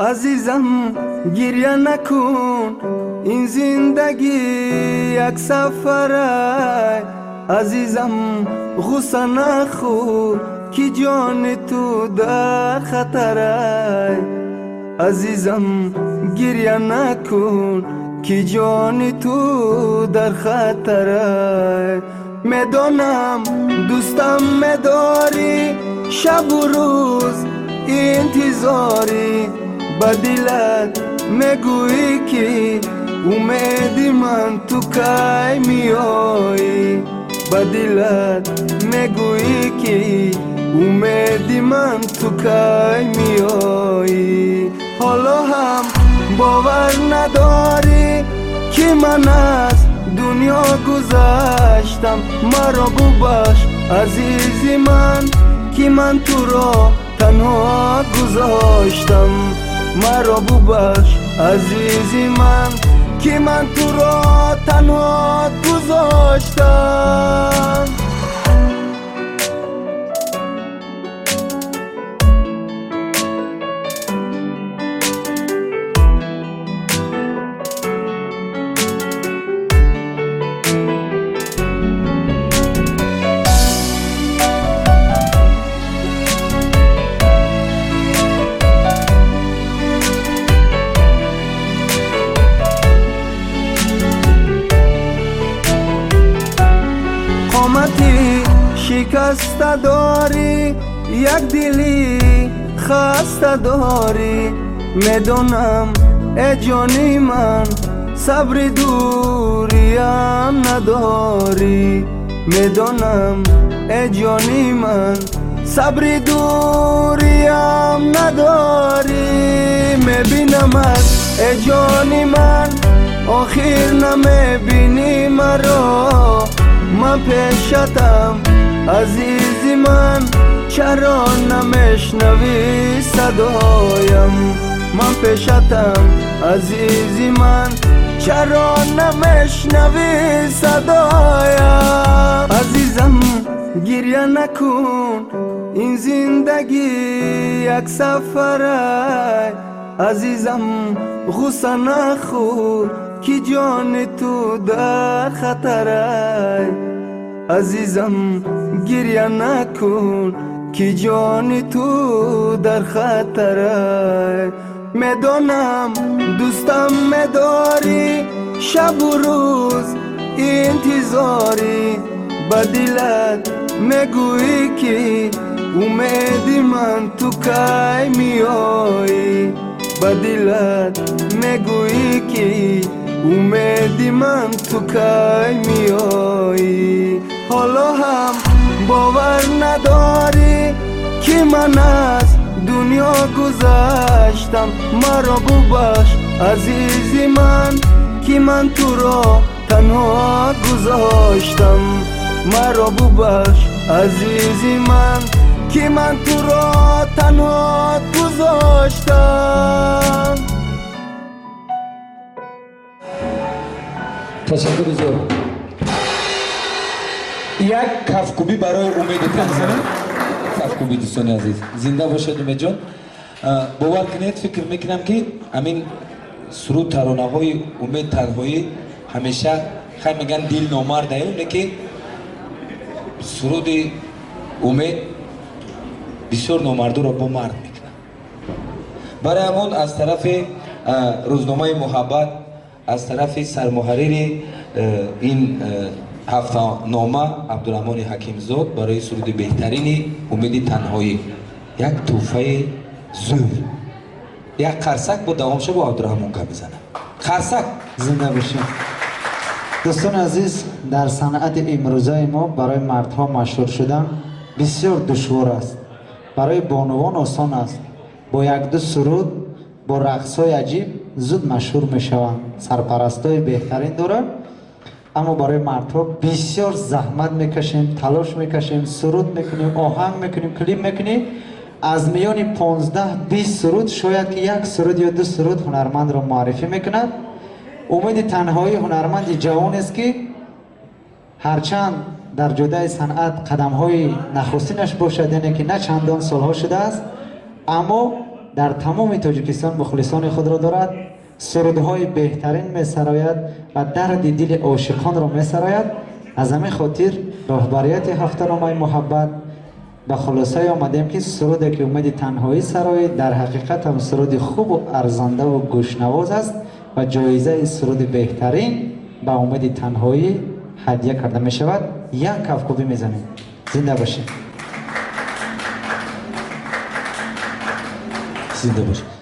عزیزم گریه نکن، این زندگی یک سفره. عزیزم غصه نخور که جان تو در خطره. عزیزم گریه نکن که جان تو در خطره. میدانم دوستم میداری، شب و روز انتظاری. با دلت میگویی که امیدی من تو کی میایی. با دلت میگویی که امیدی من تو کی میایی. حالا هم باور نداری که من از دنیا گذشتم. مرا ببخش عزیزی من که من تو را تنها گذاشتم. مرا ببخش عزیزی من که من تو را تنها گذاشتم. قامتی شکسته داری، یک دلی خسته داری. میدونم ای جانی من صبر دوریم نداری. میدونم ای جانی من صبر دوریم نداری. میبینمت ای جانی من آخر نمیبینی مرا. من پیشتم عزیزی من، چرا نمیشنوی صدایم. من پیشتم عزیزی من، چرا نمیشنوی صدایم. عزیزم گریه نکن، این زندگی یک سفره. عزیزم غصه نخور که جان تو در خطره. عزیزم گریه نکن که جان تو در خطره. میدانم دوستم میداری، شب و روز انتظاری. با دلت میگویی که امیدی من تو کی میایی. با دلت میگویی که امیدی من تو کی میایی. حالا هم باور نداری که من از دنیا گذشتم. مرا ببخش عزیزی من که من تو را تنها گذاشتم. مرا ببخش عزیزی من که من تو را تنها گذاشتم. تشکر بزرگ. یک کفکوبی برای امید تنها. کفکوبی دوستان عزیز زنده باشد امید جان. باور کنید فکر میکنم که همین سرود ترانه های امید تنهایی همیشه خیلی میگن دل نامرده، اونه که سرود امید بسیار نامردو را با مرد میکنه. برای همون از طرف روزنامه محبت، از طرف سرمحرر این هفته نامه عبدالرحمن حکیم زاد برای سرود بهترین امید تنهایی یک تحفه زور، یک قرصک با دوامشه با عبدالرحمن که بزنه. قرصک زنده باشیم. دوستان عزیز، در صنعت امروزه ما برای مردها مشهور شدن بسیار دشوار است. برای بانوان آسان است، با یک دو سرود با رقص‌های عجیب زود مشهور میشوند، سرپرستای بهترین دارن. اما برای مردها بسیار زحمت میکشیم، تلاش میکشیم، سرود میکنیم، آهنگ میکنیم، کلیپ میکنیم. از میان 15-20 سرود شاید که یک سرود یا دو سرود هنرمند را معرفی میکند. امید تنهایی هنرمند جوان است که هرچند در جدای صنعت قدم‌های نخستینش باشد، یعنی که نه چندان سالها شده است، اما در تمام تاجیکستان مخلصان خود را دارد. سرودهای بهترین می سراید و درد دل عاشقان را می سراید. از همین خاطر رهبریت هفته‌نامه محبت به خلاصه آمدیم که سرودی که اومدی تنهایی سرایی در حقیقت هم سرود خوب و ارزنده و گوشنواز است و جایزه سرود بهترین به اومدی تنهایی هدیه کرده می شود. یک کفکوبی میزنیم. زنده باشید. زنده باشید.